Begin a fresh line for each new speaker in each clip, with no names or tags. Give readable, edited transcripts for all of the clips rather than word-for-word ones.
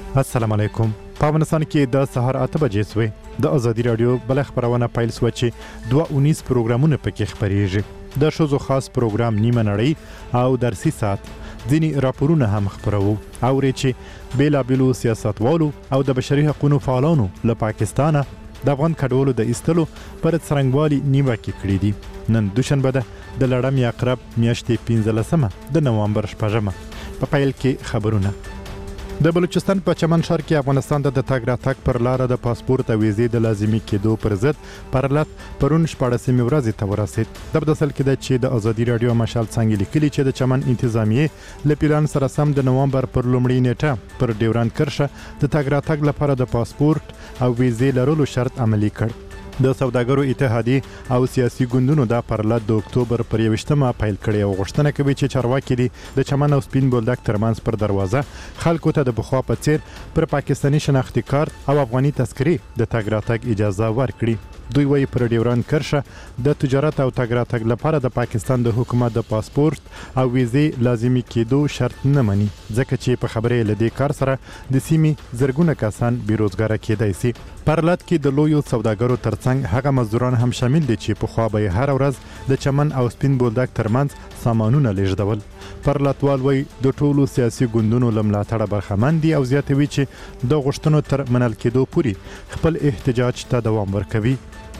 السلام علیکم. په افغانستان کې د سهار 8 بجې سوې د ازادي رادیو بل خبرونه پیل سو چې 219 پروګرامونه پکې خبرېږي. د شوزو خاص پروګرام نیمه نړۍ او درسي ساعت ځینې راپورونه هم خبرو او چې بیلابیلو سیاستوالو او د بشري حقوقو فعالانو له پاکستانه د افغان کډوالو د ایستلو پر څرنګوالي نیوکې کړې دي. نن دوشنبه ده د لړم یقرب میاشتې 15 د نوامبر 8 په پیل کې خبرونه. د بلوچستان په چمن ښار کې افغانستان د تګ راتګ پر لاره د پاسپورت او ویزې د لازمي کېدو پر ضد پرلط پرون 14 ورځې ته ورسید. د بدسل کې د چې د ازادي رادیو مشال څنګه لیکلي چې د چمن انتظامیه له پلان سره سم د نوامبر پر لومړۍ نیټه پر ډیورند کرښه د تګ راتګ لپاره د پاسپورت او ویزې لرلو شرط عملي کړ. د سوداګرو اتحادیه او سیاسي ګوندونو دا پرلط د اکتوبر پر 21 پیل کړي او غوښتنه کوي چې چارواکي دي د چمن او سپین بولدک ترمنځ پر دروازه خلکو ته د بخوا په څیر پر پاکستاني شناختی کارت او افغاني تذکرې د تګ راتګ اجازه ورکړي. دوی وایي پر ډیورند کرښه د تجارت او تګ راتګ لپاره د پاکستان د حکومت د پاسپورت او ویزې لازمي کېدو شرط نه مني ځکه چې په خبرې له دې کار سره د سیمې زرګونه کسان بیروزګاره کېدای شي. پرلط کې د لویو سوداګرو ترڅنګ هغه مزدوران هم شامل دي چې په خوا به هر ورځ د چمن او سپین بولدک ترمنځ سامانونه لیږدول. پرلطوال وایي د ټولو سیاسي ګوندونو له ملاتړه برخمن دي او زیاتوي چې د غوښتنو تر منل کېدو پورې خپل احتجاج ته دوام ورکوي.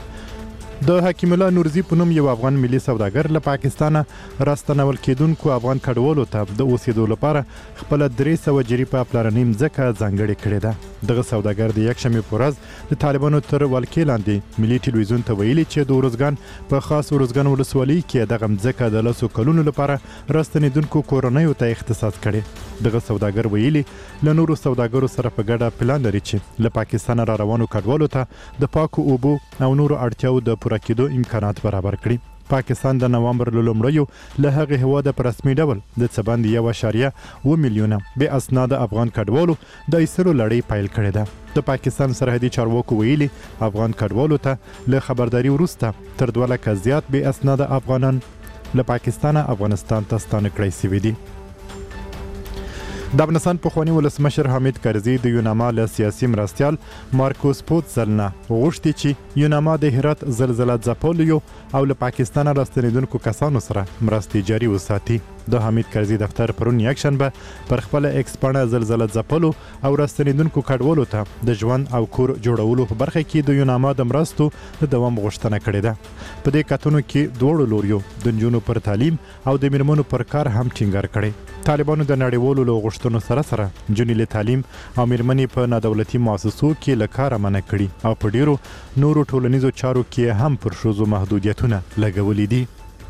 د حکیم الله نورزي په نوم یو افغان ملي سوداګر له پاکستانه راستنول کېدونکو افغان کډوالو ته د اوسېدو لپاره خپل 300 جریپه پلاننۍ مځکه ځانګړې کړې ده. دغه سوداګر د یکشنبې په ورځ د طالبانو تر ولکې لاندې ملي ټلویزیون ته ویلي چې د ورزګان په خاص ورزګان ولسوالۍ کې دغه مځکه د 10 کلونو لپاره راستنېدونکو کورنیو ته اختصاص کړي. دغه سوداګر ویلي له نورو سوداګرو سره په ګډه پلان لري چې له پاکستان را روانو کډوالو ته د پاکو اوبو او نورو اړتیاو د پوره کېدو امکانات برابر کړي. پاکستان د نوامبر له لومړیو له هغه هیواده په رسمي ډول د څه باندې 1.2 میلیونه بې اسناده افغان کډوالو د ایستلو لړۍ پیل کړې ده. د پاکستان سرحدي چارواکو ویلي افغان کډوالو ته له خبرداري وروسته تر 2 لکه زیات بې اسناده افغانان له پاکستانه افغانستان ته ستانه کړی شوي دي. د افغانستان پخوانی ولسمشر حامد کرزي د یوناما له سیاسي مرستیال مارکوس پوتسل نه غوښتي چې یوناما د هرات زلزلې ځپلو او له پاکستان راستنېدونکو کسانو سره مرستې جاري وساتي. د حامد کرزي دفتر پرون یکشنبه پر خپل ایکس پاڼه زلزلې ځپلو او راستنېدونکو کډوالو ته د ژوند او کور جوړولو په برخه کې د یوناما د مرستو د دوام غوښتنه کړې ده. په دې کتنو کې دوړو لوریو د نجونو پر تعلیم او د میرمنو پر کار هم ټینګار کړي. طالبانو د نړیوالو له غوښتنو سره سره نجونې له تعلیم او میرمنې په نادولتي مؤسسو کې له کاره منع کړي او په ډیرو نورو ټولنیزو چارو کې هم پر ښځو محدودیتونه لګولي دي.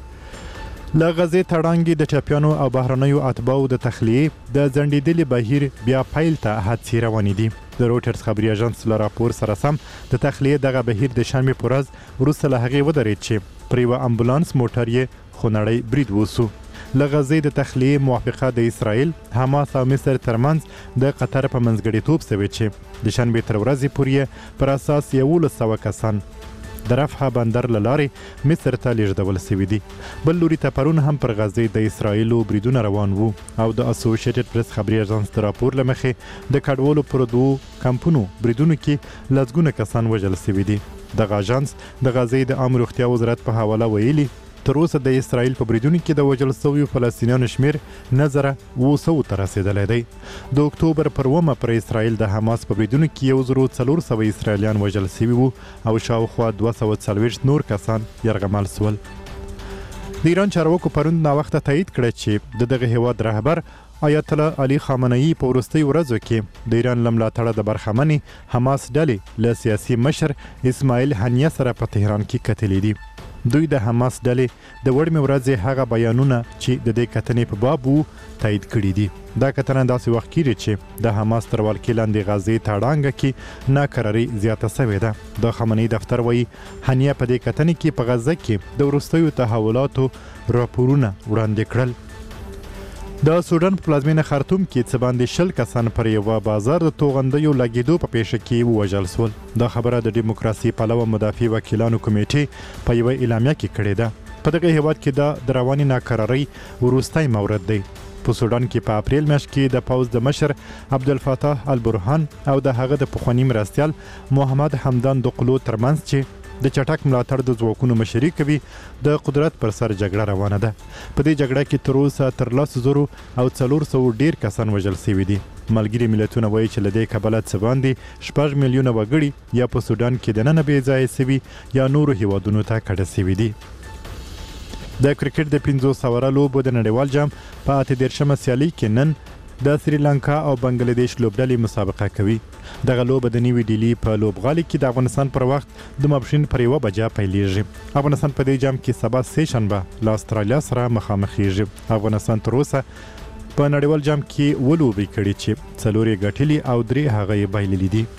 له غزې تړانګې د ټپیانو او بهرنیو اتباعو د تخلیې د ځنډېدلي بهیر بیا پیل ته هڅې روانې دي. د رویټرز خبري اژانس له راپور سره سم د تخلیې دغه بهیر د شنبې په ورځ وروسته له هغې ودرېد چې پر یوه امبولانس موټر یې خونړی برید وسو. له غزې د تخلیې موافقه د اسرائیل، حماس او مصر ترمنځ د قطر په منځګړیتوب شوې چې د شنبې تر ورځې پورې پر اساس 1100 کسان د رفح بندر له لارې مصر ته لیږدول شوي دي. بل لوري ته پرون هم پر غزې د اسرائیلو بریدونه روان وو او د اسوسییټډ پریس خبري اژانس د راپور له مخې د کډوالو پر 2 کمپونو بریدونو کې لسګونه کسان وژل شوي دي. دغه اژانس د غزې د عامه روغتیا وزارت په حواله ویلي تر اوسه د اسرائیل په بریدونو کې د وژل شویو فلسطینیانو شمیر 9,200 ته رسېدلی دی. د اکتوبر پر 1 پر اسرائیل د حماس په بریدونو کې 1,400 اسرائیلیان وژل شوي وو او شاوخوا 240 نور کسان یرغمل شول. د ایران چارواکو پرون ناوخته تایید کړی چې د دغه هیواد رهبر آیت الله علي خامنه‌ای په وروستیو ورځو کې د ایران له ملاتړه د برخمنې حماس ډلې له سیاسي مشر اسماعیل هنیه سره په تهران کې کتلي دي. دوی د حماس ډلې د وړمې ورځې هغه بیانونه چې د دې کتنې په باب وو تایید کړي دي. دا کتنه داسې وخت کېږي چې د حماس تر ولکې لاندې غزې تړانګه کې ناکراري زیاته شوې ده. د خامنه‌ای دفتر وایي هنیه په دې کتنې کې په غزه کې د وروستیو تحولاتو راپورونه وړاندې کړل. د سودان په پلازمینه خرطوم کې څه باندې 20 کسان پر یوه بازار د توغندیو لګېدو په پیښه کې ووژل شول. دا خبره د ډیموکراسي پلوه مدافع وکیلانو کمیټې په یوه اعلامیه کې کړې ده. په دغه هیواد کې د رواني ناکرارۍ وروستی مورد دی. په سودان کې په اپریل میاشت کې د پوز د مشر عبدالفتاح البرهان او د هغه د پخوانی مرستیال محمد حمدان دقلو ترمنځ چې د چټک ملاتړ د ځواکونو مشري کوي د قدرت پر سر جګړه روانه ده. په دې جګړه کې تر اوسه تر 100,000 او 400 ډیر کسان وژل شوي دي. ملګري ملتونه وایي چې له دې کبله څه باندې 6 میلیونه وګړي یا په سودان کې دننه بې ځایه شوي یا نورو هیوادونو ته کډه شوي دي. د کرکټ د 500 اوره لوبو د نړیوال جام په 18مه سیالي کې نن د سریلانکا او بنگلاديش لوبډلې مسابقه کوي. دغه لوبه د نیوي ډیلی په لوبغالي کې د افغانستان پر وخت د ماپښین پر 1 بجه پیلیږي. افغانستان په دې جام کې سبا سه شنبه له استرالیا سره مخامخېږي. افغانستان تر اوسه په نړیوال جام کې ولوبي کړي چې 4 یې ګټلي او 3 هغه یې بایللي دي.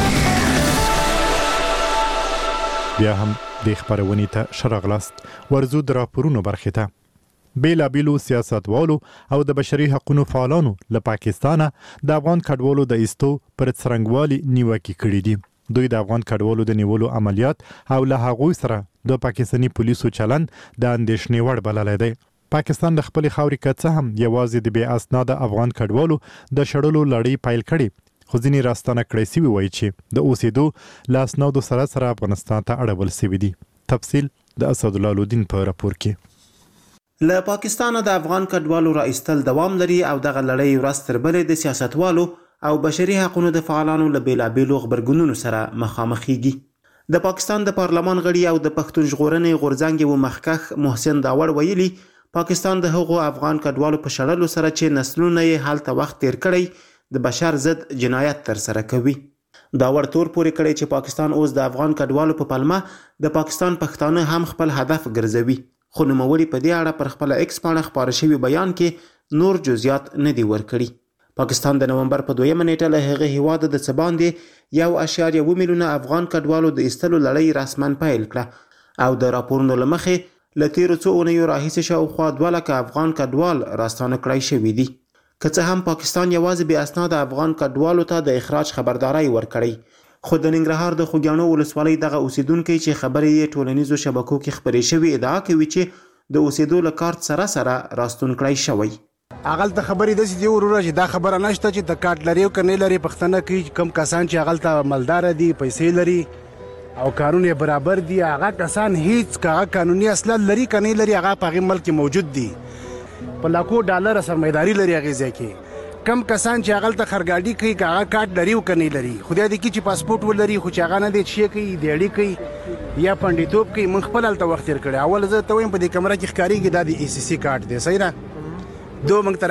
بیا هم د خبرونې ته شرغلاست ورزو د راپورونو برخه ته بیلابیلو سیاستوالو او د بشري حقوقو فعالانو له پاکستانه د افغان کډوالو د ایستو پر څرنګوالي نیوکې کړې دي. دوی د افغان کډوالو د نیولو عملیات او له هغوی سره د پاکستاني پولیسو چلند د اندېښنې وړ بللی دی. پاکستان د خپل خاورې کڅه هم یوازې د بې اسناده افغان کډوالو د شړلو لړۍ پیل کړي، خو ځینې راستانه کړی سوي وایي چې د اوسېدو له اسنادو سره افغانستان ته اړول سوي دي. تفصیل د اسدالله الدین په راپور کې.
له پاکستانه د افغان کډوالو را ایستل دوام لري او دغه لړۍ ورځ تر بلې د سیاستوالو او بشري حقوقو د فعالانو له بیلابیلو غبرګونونو سره مخامخېږي. د پاکستان د پارلمان غړي او د پښتون ژغورنې غورځنګ و مخکښ محسن داوړ ویلي پاکستان د هغو افغان کډوالو په شړلو سره چې نسلونه یې هلته وخت تیر کړی د بشر ضد جنایت تر سره کوي. داوړ تور پورې کړی چې پاکستان اوس د افغان کډوالو په پلمه د پاکستان پښتانه هم خپل هدف ګرځوي، خو نوموړي په دې اړه پر خپل ایکس پاڼه خپاره شوي بیان کې نور جزئیات نه دي ورکړي. پاکستان د نومبر په 2 نیټه له هغه هیواده د څه باندې 1.1 میلیونه افغان کډوالو د ایستلو لړۍ رسماً پیل کړه او د راپورونو له مخې له تیرو څو اونیو راهیسې شاوخوا 2 لکه افغان کډوال راستانه کړای شوي دي. که څه هم پاکستان یوازې بې اسناده افغان کډوالو ته د اخراج خبرداری ورکړی، خو د ننګرهار د خوږیاڼو ولسوالۍ دغه اوسیدونکي چې خبرې یې ټولنیزو شبکو کې خپرې شوي ادعا کوي چې د اوسېدو له کارت سره راستون کړی شوی.
هغلته خبرې داسې دي وروره چې دا خبره نشته چې د کارت لري او که نه لري. پښتنه کوي کم کسان چې هغلته مالداره دي، پیسې لري او کارونه برابر دي، هغه کسان هیڅ هغه قانوني اسناد لري که نه لري هغه په هغې ملک کې موجود دي، په لاکو ډالره سرمایداري لري هغې ځای کې. کم کسان چې هغلته خرګاډي کوي که هغه کارت لري او که نه لري، خدای دې کړي چې پاسپورټ ولري خو چې هغه نه دی چې کوي دیاړي کوي یا پنډیتوب کوي. موږ خپل هلته وخت تېر کړی. اول زه ته وایم په دې کمره کې ښکارېږي دا د ECC کارت دی، صحیح ده؟ دو موږ ته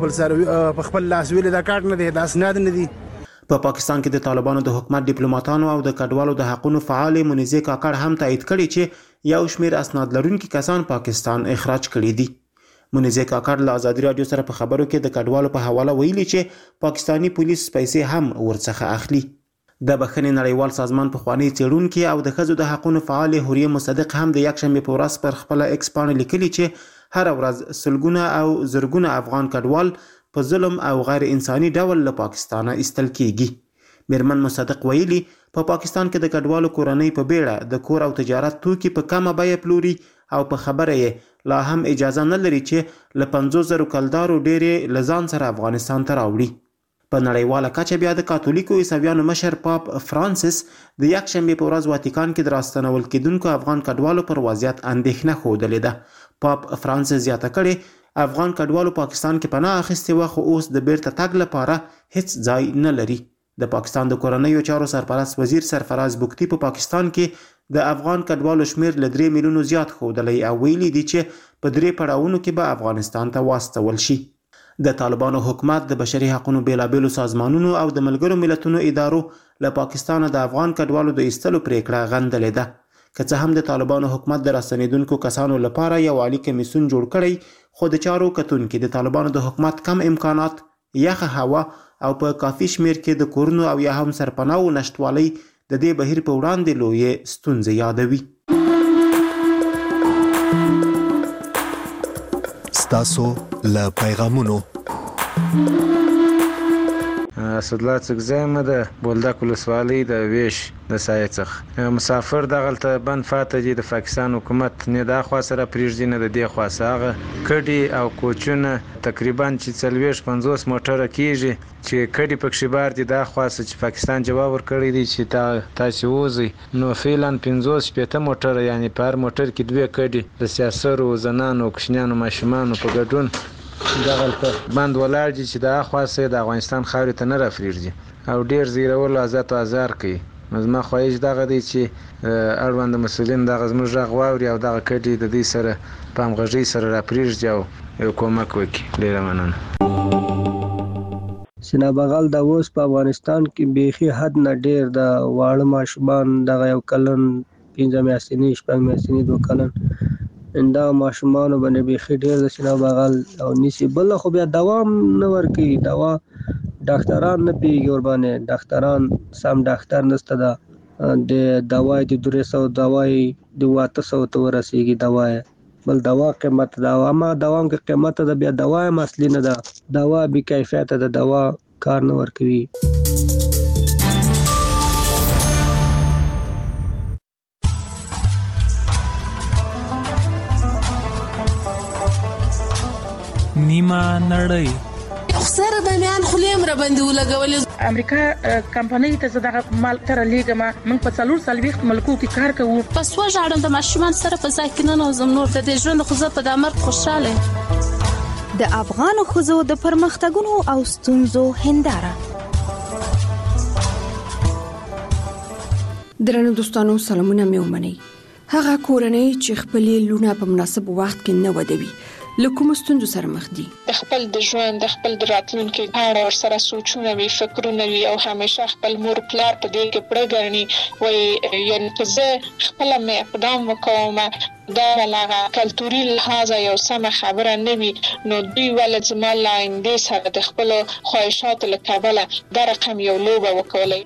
راکړی په خپل لاس ویلې دا کارت نه دی، دا اسناد نه دي.
په پاکستان کې د طالبانو د حکومت ډیپلوماټانو او د کډوالو د حقوقو فعال منیزه کاکړ هم تایید کړي چې یو شمېر اسناد لرونکي کسان پاکستان اخراج کړي دي. منیزه کاکړ له ازادي رادیو سره په خبرو کې د کډوالو په حواله ویلي چې پاکستانی پولیس پیسې هم ورڅخه اخلي. د بخښنې نړیوال سازمان پخوانی څېړونکي او د ښځو د حقوقو فعال حوریه مصدق هم د یکشنبې په ورځ پر خپل ایکس پاڼه لیکلي چې هر ورځ سلګونه او زرګونه افغان کډوال په ظلم او غیر انساني ډول له پاکستانه ایستل کیږي. میرمن مصدق ویلي په پاکستان کې د کډوالو کورنۍ په بیړه د کور او تجارت توکي په کمه بیه پلوري او په خبره یې لا هم اجازه نه لري چې له 50,000 کلدارو ډېرې له ځان سره افغانستان ته راوړي. په نړیواله کچه بیا د کاتولیکو عیسویانو مشر پاپ فرانسیس د یکشنبې په ورځ واتیکان کې د راستنول کېدونکو افغان کډوالو پر وضعیت اندېښنه ښودلې ده. پاپ فرانسیس زیاته کړې افغان کډوالو پاکستان کې پناه اخیستې وه خو اوس د بیرته تګ لپاره هیڅ ځای نه لري. د پاکستان د کورنیو چارو سرپرست وزیر سرفراز بگتي په پاکستان کې د افغان کډوالو شمیر له 3 میلیونو زیات ښودلی او ویلي دي چې په 3 پړاوونو کې به افغانستان ته واستول شي. د طالبانو حکومت د بشري حقوقو بیلابیلو سازمانونو او د ملګرو ملتونو ادارو له پاکستانه د افغان کډوالو د ایستلو پریکړه غندلې ده. که څه هم د طالبانو حکومت د راستنېدونکو کسانو لپاره یو عالي کمیسیون جوړ کړی، خو د چارو کتونکي د طالبانو د حکومت کم امکانات، یخه هوا او په کافي شمیر کې د کورونو او یا هم سرپناهو نشتوالي د دې بهیر په وړاندې لویې ستونزې یادوي.
ستاسو له پیغامونو اسدالله څکزی مه د بولدک ولسوالۍ د ویش د سایې څخه مسافر دغلته بند فاته دي د پاکستان حکومت نه دا خوا سره پرېږدي نه د دې خوا هغه کډې او کوچونه تقریبا چې 40-50 موټره کېږي چې کډې پکښې بار دي دا خوا چې پاکستان جواب ورکړی دی چې تاسې وځئ نو فعلا 50-60 موټره یعنې په هر موټر کې 2 کډې د سیاسرو زنانو کوچنیانو ماشومانو په ګډون دغلته بند ولاړ دي چې د خوا سره د افغانستان خاورې ته نه راپرېږدي او ډېر زیرول ازات او ازار کوي نو زما خواهش دغه دی چې اړوند مسؤلین دغه زموږ غږ واوري او دغه کډې د دې سره په همغږۍ سره راپرېږدي او یو کومک وکړي. ډېره مننه.
سینا بغل د اوس په افغانستان کې بیخي حد نه ډېر د واړه ماشومان دغه 1 کلن 15 میاشتني 6 میاشتني 2 کلن دا ماشومان باندې بیخي ډېر د سینا بغل او نیسی بل خو بیا دوام نه ورکوي دوا ډاکټران نه پیږي ور باندې ډاکټران سم ډاکټر نشته دا د دواي د 300 دواي د 800 ته ورسیږي دواي بل دوا قیمت دا اما دوام کې قیمت د بیا دواي مسلی نه دا دوا به کیفیت د دوا کار نه ورکوي.
نیمه نړۍ
سره د میان خلیم را باندې ولګولې امریکا کمپنۍ ته زداغه مال تر لیګما موږ په 440 ملکو کې کار کوو
پس وژاړم د ماشومان سره په ځای کې نه نوزم نور د دې ژوند خو زه په دامر خوشاله
د افغان خوځو د پرمختګونو او ستونزو هنداره.
درنو دوستانو سلامونه مې ومنئ. هغه کورنۍ چې خپلې لونه په مناسب وخت کې نه ودوي لکه مستندو سره مخ دي
د خپل د ژوند د خپل راتلونکي اړه ور سره سوچونه وي فکرونه وي او همیشه خپل مور پلار په دې کې پړه غړني وي یعنی چې زه خپل مې اقدام وکوم دا لغه کلتوري لحاظ یو سم خبره نه وي نو دوی ولې زما لاندې سره د خپل خواهشات له کابل د رقم یو لوبه وکولای.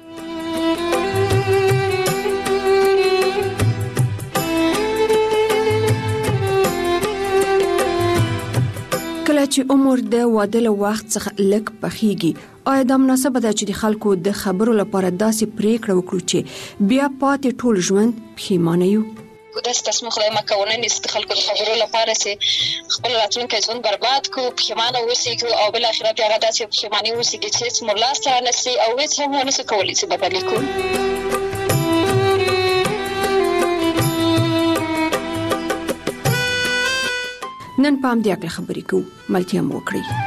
کله چې عمر د واده له وخت څخه لږ پخېږي آیا دا مناسبه ده چې د خلکو د خبرو لپاره داسې پریکړه وکړو چې بیا پاتې ټول ژوند پښیمانه یو؟
داسې تصمیم خدای مکونه نیست خلکو د خبرو لپاره چې خپل راتلونکی ژوند برباد کړو پښیمانه اوسېږو او بل اخرت بیا داسې پښیماني اوسېږي چې هیڅ مو لاس ته نشي او هیڅ هم ونشي کولی چې بدل کړو.
نن پام دې اکل خبرې کوو ملتیا مو وکړئ.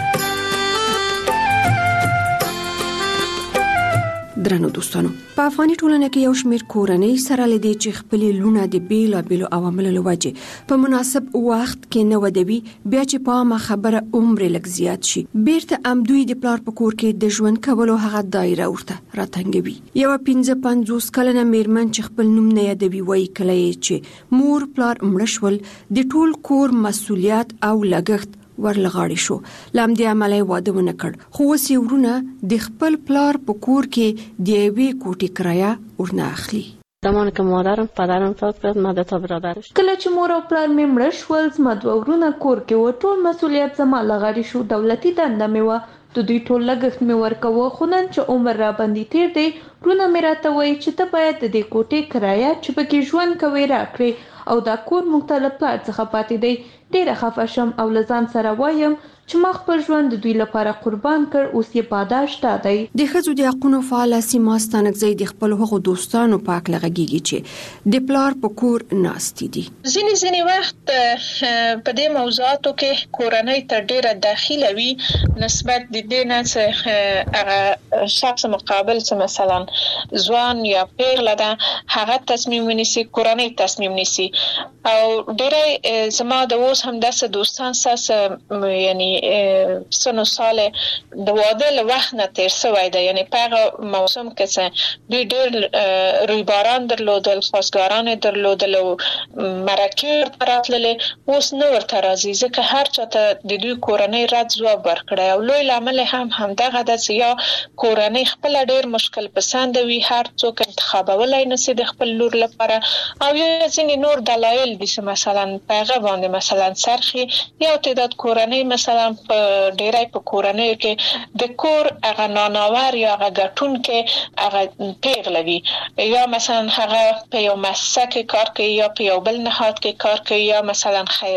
درنو دوستانو په افغاني ټولنه کې یو شمېر کورنۍ سره لدی چې خپلې لونه د بیلابیلو عواملو له وجې په مناسب وخت کې نه ودوي بیا چې په ما خبره عمر لږ زیات شي بیرته امدوی د پلار په کور کې د ژوند کولو هغه دایره ورته راتنګوي. یو 55 کلنه میرمن چې خپل نوم نه یادوي وایي کله چې مور پلار مړ شول د ټول کور مسؤلیت او لګښت ورلغاړي شو لامدې عملي واده ونه کړ خو وسې ورونه د خپل پلار په کور کې د یوې کوټې کرایه ورنه اخلي.
زمانی که مادرم پدرم فوت کرد ما 2 برادرش
کله چې مور او پلار مې مړه شول زما 2 ورونه کور کې و ټول مسؤلیت زما لغاړي شو دولتي دنده مې و د دوی ټول لګښت مې ورکوه خو نن چې عمر را باندې تیر دی ورونه مې راته وایي چې ته باید د دې کوټې کرایه چې پکې ژوند کوې راکړې او دا کور موږ ته له پلار څخه پاتې دی. ډېره خفه شم او له ځان سره وایم چې ما خپل ژوند د دوی لپاره قربان کړ اوس یې پاداش دا دی.
د ښځو د حقونو فعاله سیما ستانکزی د خپل هغو دوستانو په هکله غږیږي چې د پلار په کور ناستې دي.
ځینې وخت په دې موضوعاتو کې کورنۍ تر ډېره داخله وي نسبت د دې نه چې شخص مقابل چې مثلا ځوان یا پیغله ده هغه تصمیم ونیسي کورنۍ تصمیم نیسي او ډېری زما د اوس هم داسې دوستان ساسه یعنی سنو سال د واده له وخت نه تیر شوی دی یعنی په هغه موسم کې چې دوی ډېر رویباران درلودل خواستګاران درلودل او مرکې راتللې اوس نه ورته راځي ځکه هر چاته د دوی کورنۍ رد ځواب ورکړی او لوی لامل هم همدغه ده چې یا کورنۍ خپل ډېر مشکل پسند وي هر څوک انتخابولای نشي د خپل لور لپاره او یا ځینې نور دلایل دي چې مثلا په هغه باندې مثلا سرخي یا تعداد کورنۍ مثلا مثلا په ډیرای په کورنۍ کې د کور هغه ناناور یا هغه ګټون کې هغه پیغلوي یا مثلا هغه په یو مؤسسه کې کار کوي یا په یو بل نهاد کې کار کوي یا مثلا